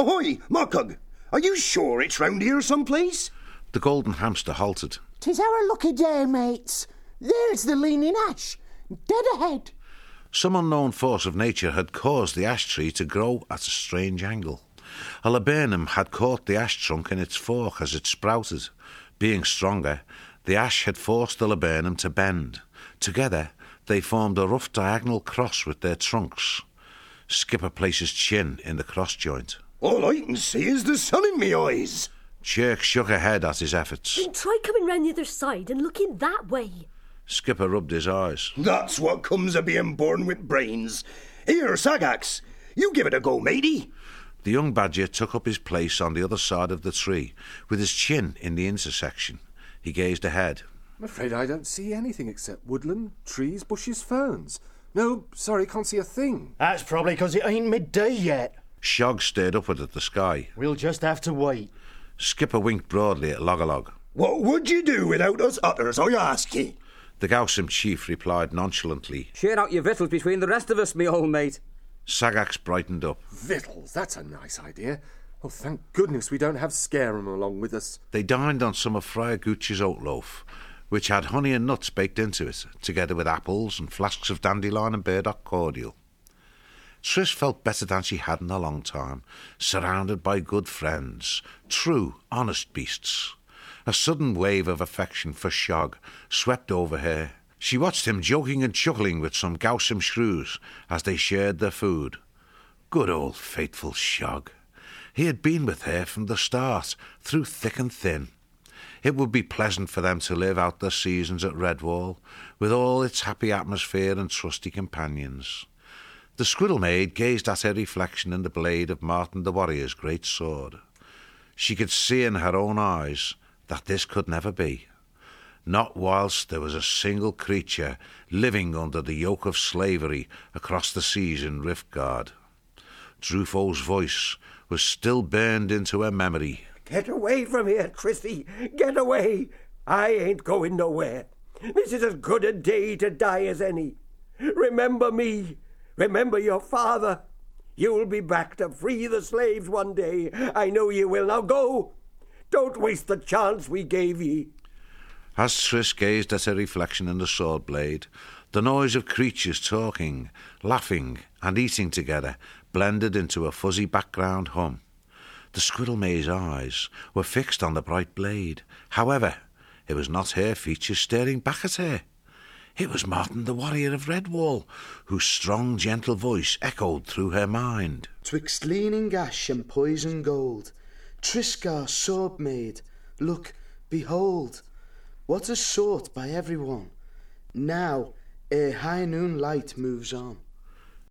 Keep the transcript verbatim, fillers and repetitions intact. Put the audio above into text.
Ahoy, Mockug! Are you sure it's round here someplace? The golden hamster halted. "'Tis our lucky day, mates. There's the leaning ash, dead ahead." Some unknown force of nature had caused the ash tree to grow at a strange angle. A laburnum had caught the ash trunk in its fork as it sprouted. Being stronger, the ash had forced the laburnum to bend. Together, they formed a rough diagonal cross with their trunks. Skipper placed his chin in the cross joint. All I can see is the sun in me eyes. Chirk shook her head at his efforts. Then try coming round the other side and looking that way. Skipper rubbed his eyes. That's what comes of being born with brains. Here, Sagax, you give it a go, matey. The young badger took up his place on the other side of the tree, with his chin in the intersection. He gazed ahead. I'm afraid I don't see anything except woodland, trees, bushes, ferns. No, sorry, can't see a thing. That's probably because it ain't midday yet. Shog stared upward at the sky. We'll just have to wait. Skipper winked broadly at Loggerlog. What would you do without us otters, I ask ye? The Gausim chief replied nonchalantly. Share out your victuals between the rest of us, me old mate. Sagax brightened up. Victuals, that's a nice idea. Oh, thank goodness we don't have Scarum along with us. They dined on some of Friar Gooch's oat loaf, which had honey and nuts baked into it, together with apples and flasks of dandelion and burdock cordial. Trish felt better than she had in a long time, surrounded by good friends, true, honest beasts. A sudden wave of affection for Shog swept over her. She watched him joking and chuckling with some Gausim shrews as they shared their food. Good old faithful Shog. He had been with her from the start, through thick and thin. It would be pleasant for them to live out their seasons at Redwall, with all its happy atmosphere and trusty companions. The squirrel maid gazed at her reflection in the blade of Martin the warrior's great sword. She could see in her own eyes that this could never be, not whilst there was a single creature living under the yoke of slavery across the seas in Riftgard. Drufo's voice was still burned into her memory. Get away from here, Chrissy. Get away. I ain't going nowhere. This is as good a day to die as any. Remember me. Remember your father. You'll be back to free the slaves one day. I know you will. Now go. Don't waste the chance we gave ye. As Triss gazed at her reflection in the sword blade, the noise of creatures talking, laughing, and eating together blended into a fuzzy background hum. The squirrel maid's eyes were fixed on the bright blade. However, it was not her features staring back at her. It was Martin the warrior of Redwall, whose strong, gentle voice echoed through her mind. "'Twixt leaning ash and poison gold, Triscar sword maid, look, behold, what is sought by everyone. Now, ere high noon light moves on."